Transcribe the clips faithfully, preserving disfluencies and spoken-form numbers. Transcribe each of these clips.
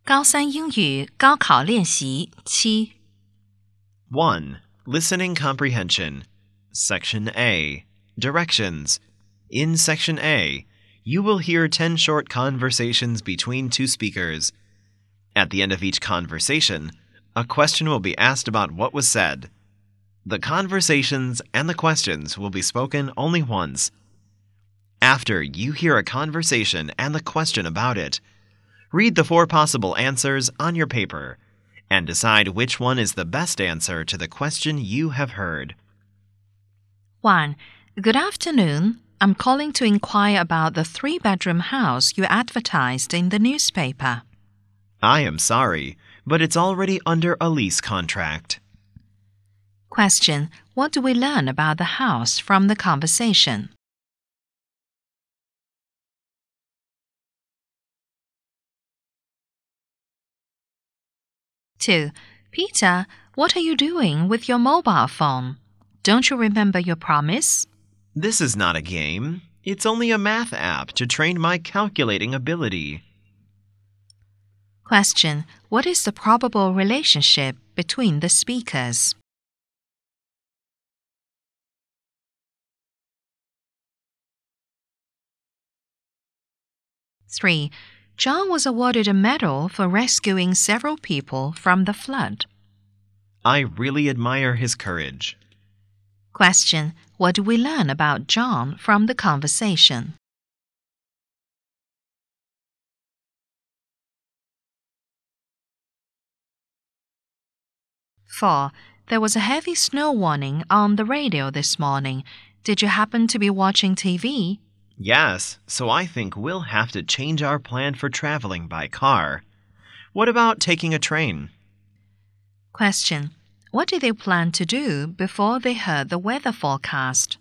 高三英语高考练习七 one. Listening Comprehension. Section A. Directions. In Section A, you will hear ten short conversations between two speakers. At the end of each conversation, a question will be asked about what was said. The conversations and the questions will be spoken only once. After you hear a conversation and the question about it, read the four possible answers on your paper and decide which one is the best answer to the question you have heard. one. Good afternoon. I'm calling to inquire about the three-bedroom house you advertised in the newspaper. I am sorry, but it's already under a lease contract. Question. What do we learn about the house from the conversation? two. Peter, what are you doing with your mobile phone? Don't you remember your promise? This is not a game. It's only a math app to train my calculating ability. Question. What is the probable relationship between the speakers? three. John was awarded a medal for rescuing several people from the flood. I really admire his courage. Question. What do we learn about John from the conversation? four. There was a heavy snow warning on the radio this morning. Did you happen to be watching T V? Yes, so I think we'll have to change our plan for traveling by car. What about taking a train? Question. What did they plan to do before they heard the weather forecast?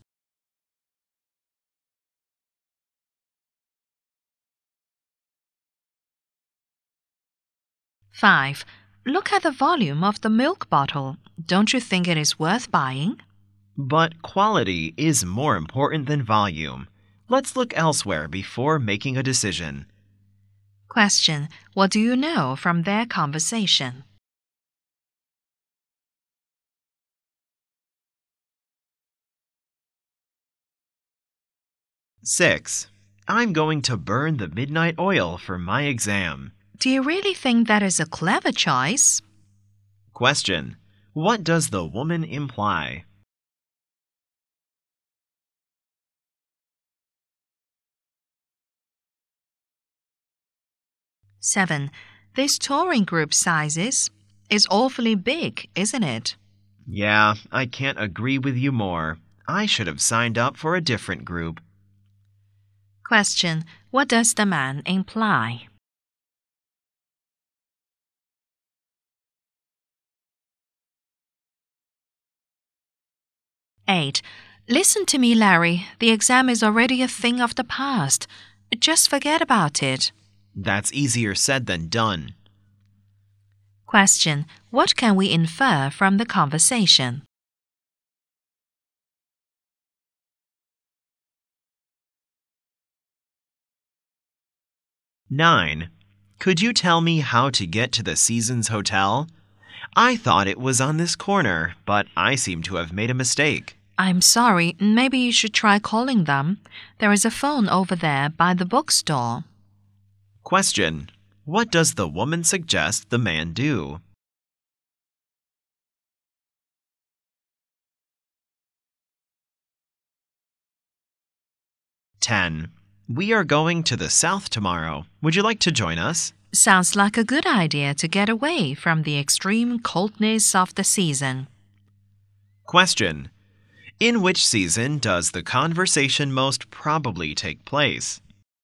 five. Look at the volume of the milk bottle. Don't you think it is worth buying? But quality is more important than volume. Let's look elsewhere before making a decision. Question. What do you know from their conversation? six. I'm going to burn the midnight oil for my exam. Do you really think that is a clever choice? Question. What does the woman imply? seven. This touring group sizes is awfully big, isn't it? Yeah, I can't agree with you more. I should have signed up for a different group. Question. What does the man imply? eight. Listen to me, Larry. The exam is already a thing of the past. Just forget about it. That's easier said than done. Question. What can we infer from the conversation? nine. Could you tell me how to get to the Seasons Hotel? I thought it was on this corner, but I seem to have made a mistake. I'm sorry. Maybe you should try calling them. There is a phone over there by the bookstore. Question. What does the woman suggest the man do? ten. We are going to the south tomorrow. Would you like to join us? Sounds like a good idea to get away from the extreme coldness of the season. Question. In which season does the conversation most probably take place?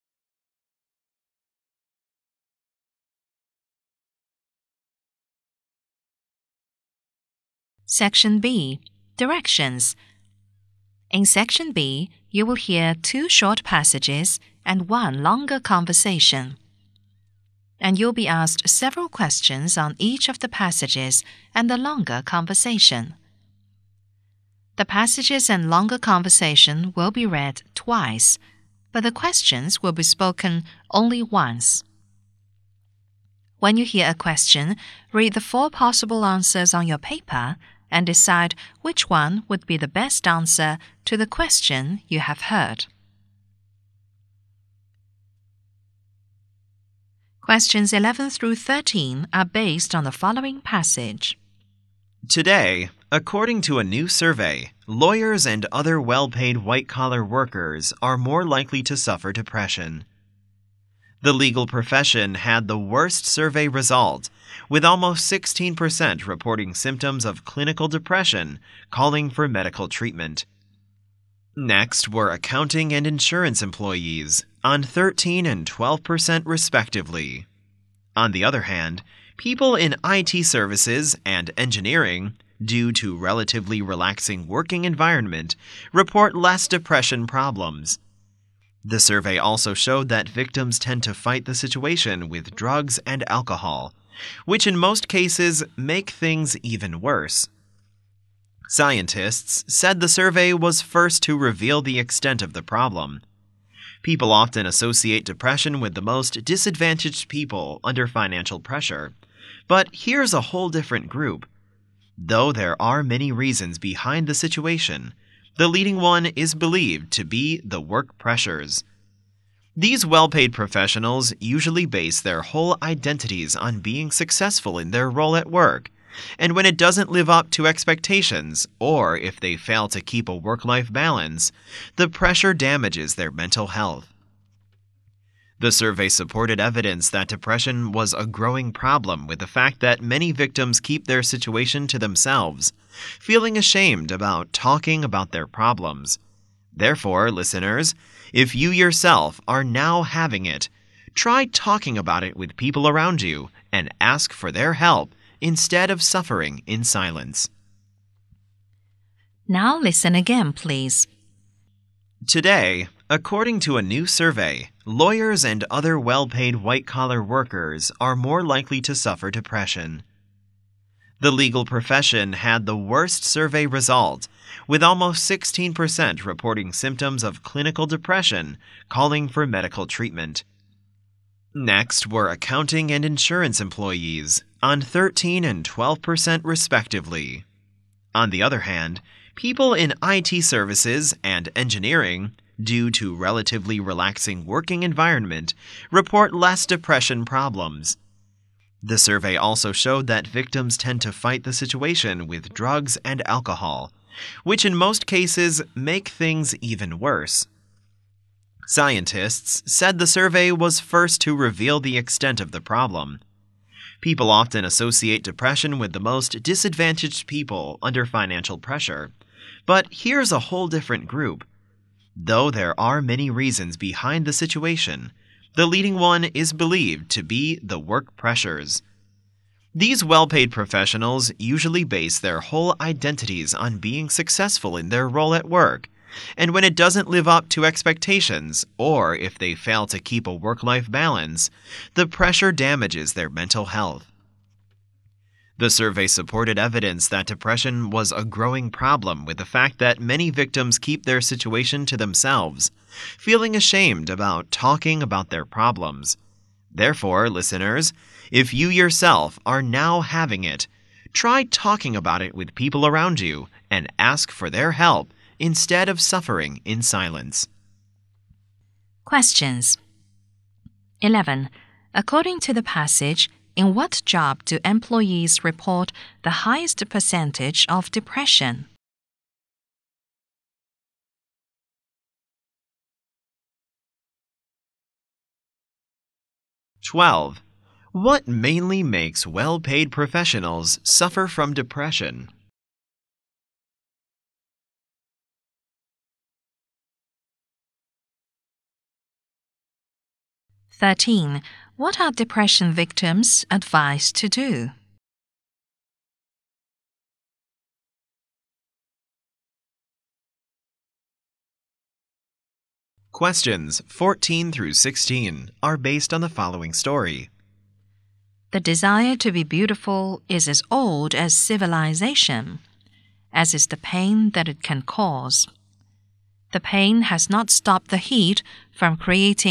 Section B. Directions. In Section B, you will hear two short passages and one longer conversation. And you'll be asked several questions on each of the passages and the longer conversation. The passages and longer conversation will be read twice, but the questions will be spoken only once. When you hear a question, read the four possible answers on your paper and decide which one would be the best answer to the question you have heard. Questions eleven through thirteen are based on the following passage. Today, according to a new survey, lawyers and other well-paid white-collar workers are more likely to suffer depression. The legal profession had the worst survey result, with almost sixteen percent reporting symptoms of clinical depression, calling for medical treatment. Next were accounting and insurance employees, on thirteen and twelve percent respectively. On the other hand, people in I T services and engineering, due to relatively relaxing working environment, report less depression problems. The survey also showed that victims tend to fight the situation with drugs and alcohol, which in most cases make things even worse. Scientists said the survey was first to reveal the extent of the problem. People often associate depression with the most disadvantaged people under financial pressure, but here's a whole different group. Though there are many reasons behind the situation, the leading one is believed to be the work pressures. These well-paid professionals usually base their whole identities on being successful in their role at work, and when it doesn't live up to expectations, or if they fail to keep a work-life balance, the pressure damages their mental health. The survey supported evidence that depression was a growing problem with the fact that many victims keep their situation to themselves, feeling ashamed about talking about their problems. Therefore, listeners, if you yourself are now having it, try talking about it with people around you and ask for their help instead of suffering in silence. Now listen again, please. Today, according to a new survey, lawyers and other well-paid white-collar workers are more likely to suffer depression. The legal profession had the worst survey result, with almost sixteen percent reporting symptoms of clinical depression, calling for medical treatment. Next were accounting and insurance employees, on thirteen and twelve percent respectively. On the other hand, people in I T services and engineering, due to relatively relaxing working environment, report less depression problems. The survey also showed that victims tend to fight the situation with drugs and alcohol, which in most cases make things even worse. Scientists said the survey was first to reveal the extent of the problem. People often associate depression with the most disadvantaged people under financial pressure, but here's a whole different group. Though there are many reasons behind the situation, the leading one is believed to be the work pressures. These well-paid professionals usually base their whole identities on being successful in their role at work, and when it doesn't live up to expectations, or if they fail to keep a work-life balance, the pressure damages their mental health. The survey supported evidence that depression was a growing problem with the fact that many victims keep their situation to themselves, feeling ashamed about talking about their problems. Therefore, listeners, if you yourself are now having it, try talking about it with people around you and ask for their help instead of suffering in silence. Questions. eleven. According to the passage, in what job do employees report the highest percentage of depression? twelve. What mainly makes well-paid professionals suffer from depression? thirteen. What are depression victims advised to do? Questions fourteen through sixteen are based on the following story. The desire to be beautiful is as old as civilization, as is the pain that it can cause. The pain has not stopped the heat from creating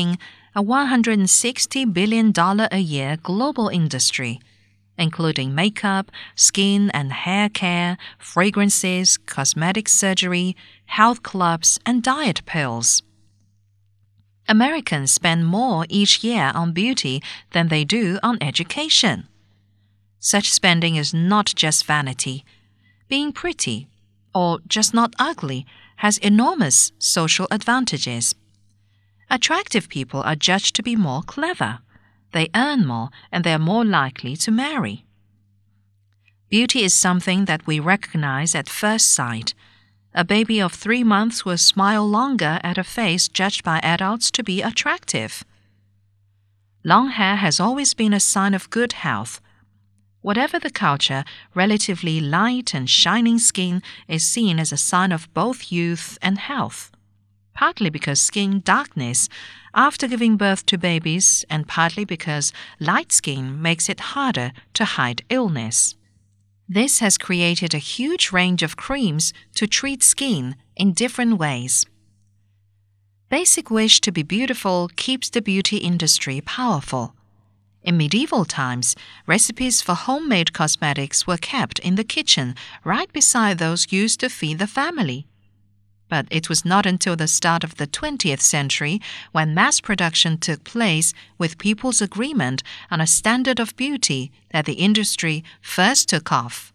a one hundred sixty billion dollars a year global industry, including makeup, skin and hair care, fragrances, cosmetic surgery, health clubs, and diet pills. Americans spend more each year on beauty than they do on education. Such spending is not just vanity. Being pretty, or just not ugly, has enormous social advantages. Attractive people are judged to be more clever. They earn more and they are more likely to marry. Beauty is something that we recognize at first sight. A baby of three months will smile longer at a face judged by adults to be attractive. Long hair has always been a sign of good health. Whatever the culture, relatively light and shining skin is seen as a sign of both youth and health, partly because skin darkness after giving birth to babies and partly because light skin makes it harder to hide illness. This has created a huge range of creams to treat skin in different ways. Basic wish to be beautiful keeps the beauty industry powerful. In medieval times, recipes for homemade cosmetics were kept in the kitchen right beside those used to feed the family. But it was not until the start of the twentieth century when mass production took place with people's agreement on a standard of beauty that the industry first took off.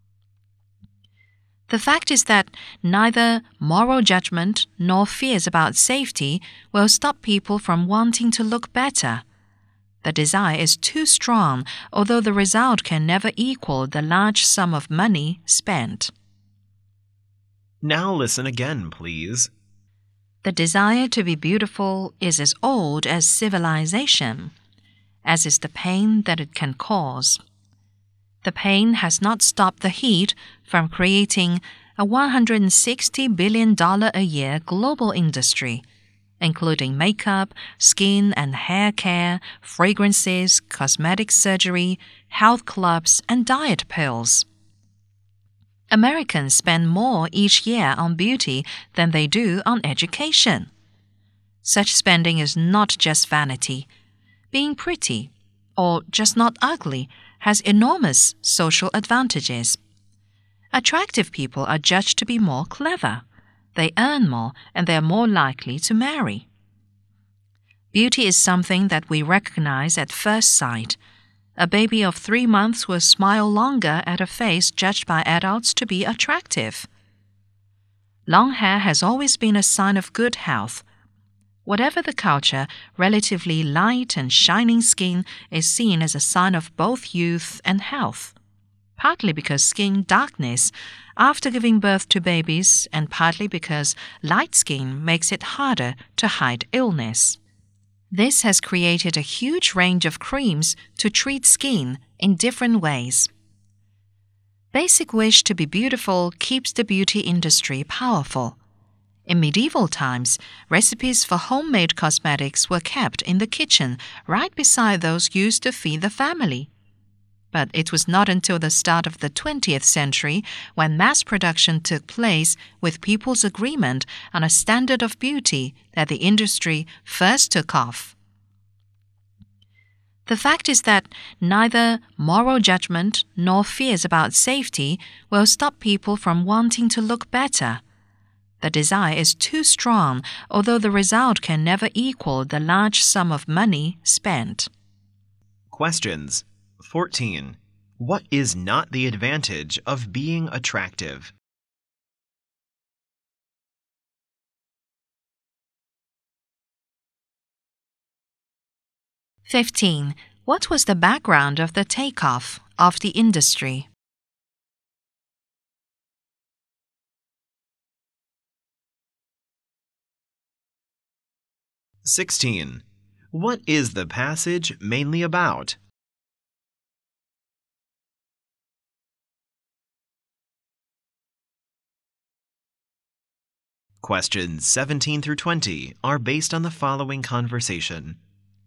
The fact is that neither moral judgment nor fears about safety will stop people from wanting to look better. The desire is too strong, although the result can never equal the large sum of money spent. Now listen again, please. The desire to be beautiful is as old as civilization, as is the pain that it can cause. The pain has not stopped the heat from creating a one hundred sixty billion dollars a year global industry, including makeup, skin and hair care, fragrances, cosmetic surgery, health clubs, and diet pills. Americans spend more each year on beauty than they do on education. Such spending is not just vanity. Being pretty, or just not ugly, has enormous social advantages. Attractive people are judged to be more clever. They earn more and they are more likely to marry. Beauty is something that we recognize at first sight. A baby of three months will smile longer at a face judged by adults to be attractive. Long hair has always been a sign of good health. Whatever the culture, relatively light and shining skin is seen as a sign of both youth and health, partly because skin darkness after giving birth to babies and partly because light skin makes it harder to hide illness. This has created a huge range of creams to treat skin in different ways. Basic wish to be beautiful keeps the beauty industry powerful. In medieval times, recipes for homemade cosmetics were kept in the kitchen right beside those used to feed the family. But it was not until the start of the twentieth century when mass production took place with people's agreement on a standard of beauty that the industry first took off. The fact is that neither moral judgment nor fears about safety will stop people from wanting to look better. The desire is too strong, although the result can never equal the large sum of money spent. Questions. fourteen. What is not the advantage of being attractive? fifteen. What was the background of the takeoff of the industry? sixteen. What is the passage mainly about? Questions seventeen through twenty are based on the following conversation.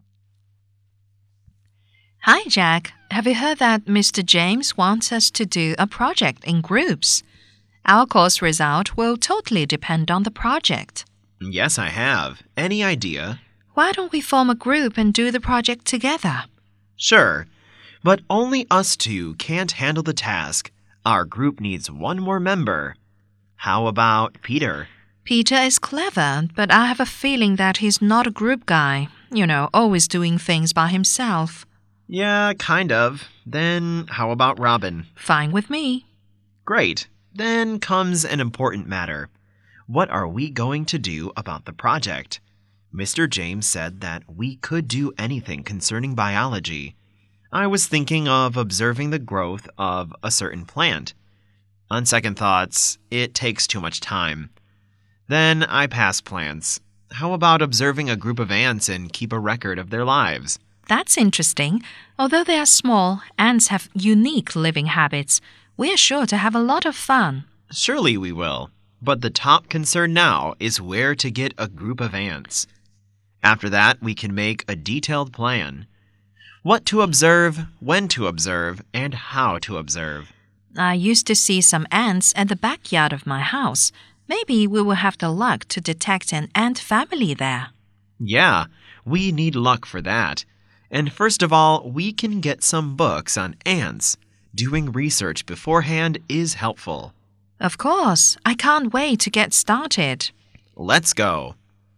Hi, Jack. Have you heard that Mister James wants us to do a project in groups? Our course result will totally depend on the project. Yes, I have. Any idea? Why don't we form a group and do the project together? Sure, but only us two can't handle the task. Our group needs one more member. How about Peter? Peter is clever, but I have a feeling that he's not a group guy. You know, always doing things by himself. Yeah, kind of. Then how about Robin? Fine with me. Great. Then comes an important matter. What are we going to do about the project? Mister James said that we could do anything concerning biology. I was thinking of observing the growth of a certain plant. On second thoughts, it takes too much time. Then I pass plans. How about observing a group of ants and keep a record of their lives? That's interesting. Although they are small, ants have unique living habits. We are sure to have a lot of fun. Surely we will. But the top concern now is where to get a group of ants. After that, we can make a detailed plan. What to observe, when to observe, and how to observe. I used to see some ants at the backyard of my house. Maybe we will have the luck to detect an ant family there. Yeah, we need luck for that. And first of all, we can get some books on ants. Doing research beforehand is helpful. Of course. I can't wait to get started. Let's go.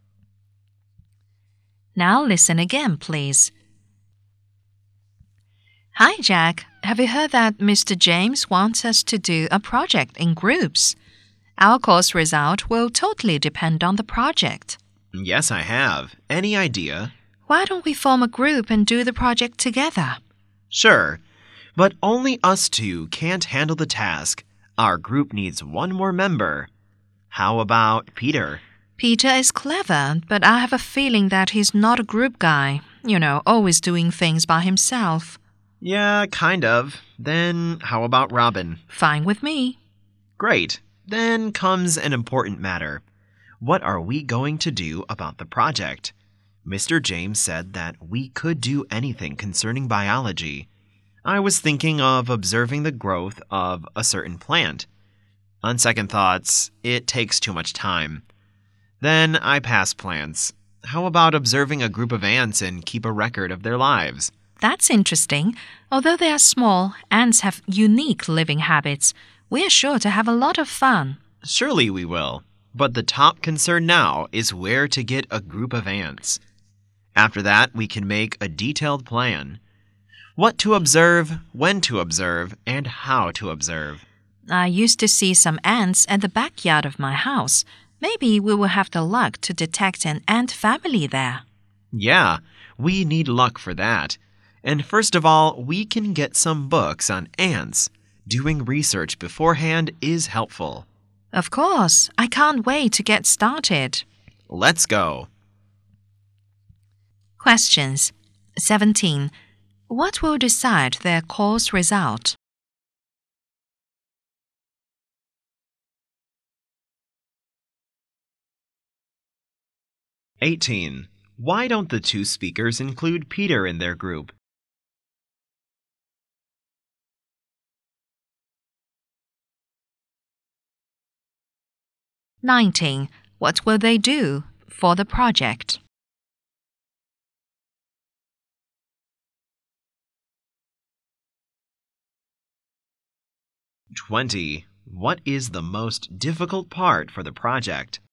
Now listen again, please. Hi, Jack. Have you heard that Mister James wants us to do a project in groups? Our course result will totally depend on the project. Yes, I have. Any idea? Why don't we form a group and do the project together? Sure, but only us two can't handle the task. Our group needs one more member. How about Peter? Peter is clever, but I have a feeling that he's not a group guy. You know, always doing things by himself. Yeah, kind of. Then how about Robin? Fine with me. Great. Then comes an important matter. What are we going to do about the project? Mister James said that we could do anything concerning biology. I was thinking of observing the growth of a certain plant. On second thoughts, it takes too much time. Then I pass plans. How about observing a group of ants and keep a record of their lives? That's interesting. Although they are small, ants have unique living habits. We are sure to have a lot of fun. Surely we will. But the top concern now is where to get a group of ants. After that, we can make a detailed plan. What to observe, when to observe, and how to observe. I used to see some ants at the backyard of my house. Maybe we will have the luck to detect an ant family there. Yeah, we need luck for that. And first of all, we can get some books on ants. Doing research beforehand is helpful. Of course. I can't wait to get started. Let's go. Questions. seventeen. What will decide their course result? eighteen. Why don't the two speakers include Peter in their group? nineteen. What will they do for the project? twenty. What is the most difficult part for the project?